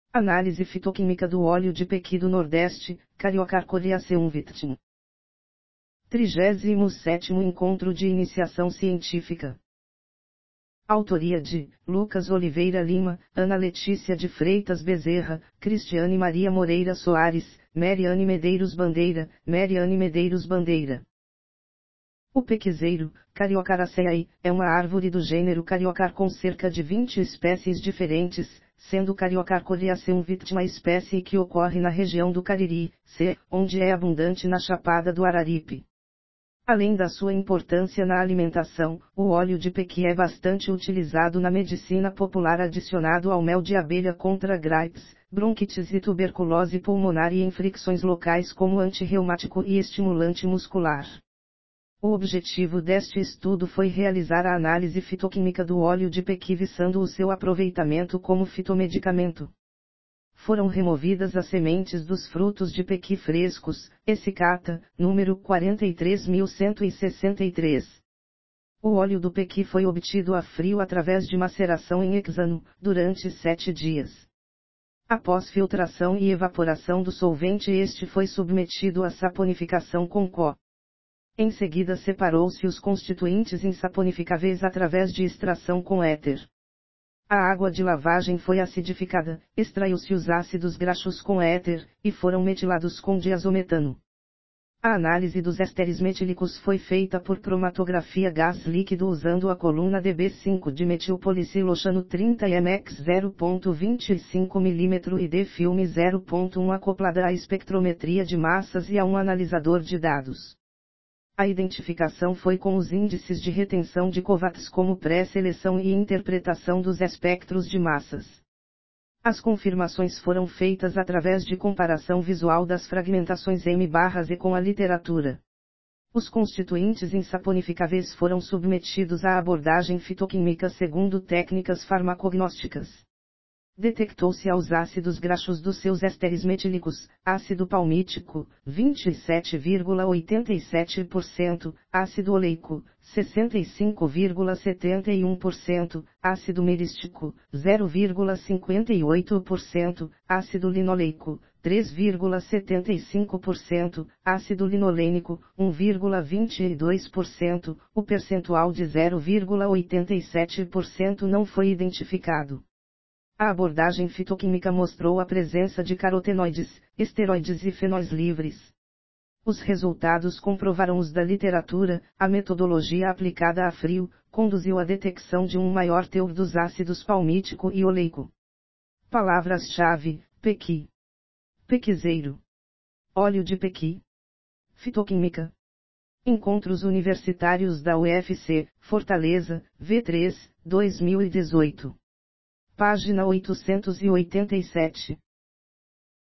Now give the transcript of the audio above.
Análise fitoquímica do óleo de pequi do Nordeste, Cariocarcoriaceum Victim. 37º Encontro de Iniciação Científica. Autoria de Lucas Oliveira Lima, Ana Letícia de Freitas Bezerra, Cristiane Maria Moreira Soares, Mariane Medeiros Bandeira. O pequizeiro, Cariocaraceae, é uma árvore do gênero Cariocar com cerca de 20 espécies diferentes, sendo Cariocarcoriaceum victim a espécie que ocorre na região do Cariri, onde é abundante na Chapada do Araripe. Além da sua importância na alimentação, o óleo de pequi é bastante utilizado na medicina popular adicionado ao mel de abelha contra gripes, bronquites e tuberculose pulmonar e em fricções locais como antirreumático e estimulante muscular. O objetivo deste estudo foi realizar a análise fitoquímica do óleo de pequi visando o seu aproveitamento como fitomedicamento. Foram removidas as sementes dos frutos de pequi frescos, Essicata, número 43.163. O óleo do pequi foi obtido a frio através de maceração em hexano, durante 7 dias. Após filtração e evaporação do solvente, este foi submetido à saponificação com CO. Em seguida separou-se os constituintes insaponificáveis através de extração com éter. A água de lavagem foi acidificada, extraiu-se os ácidos graxos com éter, e foram metilados com diazometano. A análise dos ésteres metílicos foi feita por cromatografia gás líquido usando a coluna DB5 de metilpolicilocano 30 mx 0.25 mm e de filme 0.1 acoplada à espectrometria de massas e a um analisador de dados. A identificação foi com os índices de retenção de Kovacs como pré-seleção e interpretação dos espectros de massas. As confirmações foram feitas através de comparação visual das fragmentações M/E com a literatura. Os constituintes insaponificáveis foram submetidos à abordagem fitoquímica segundo técnicas farmacognósticas. Detectou-se aos ácidos graxos dos seus ésteres metílicos, ácido palmítico, 27,87%, ácido oleico, 65,71%, ácido merístico, 0,58%, ácido linoleico, 3,75%, ácido linolênico, 1,22%, o percentual de 0,87% não foi identificado. A abordagem fitoquímica mostrou a presença de carotenoides, esteroides e fenóis livres. Os resultados comprovaram os da literatura. A metodologia aplicada a frio conduziu à detecção de um maior teor dos ácidos palmítico e oleico. Palavras-chave: pequi, pequizeiro, óleo de pequi, fitoquímica. Encontros Universitários da UFC, Fortaleza, V3, 2018. Página 887.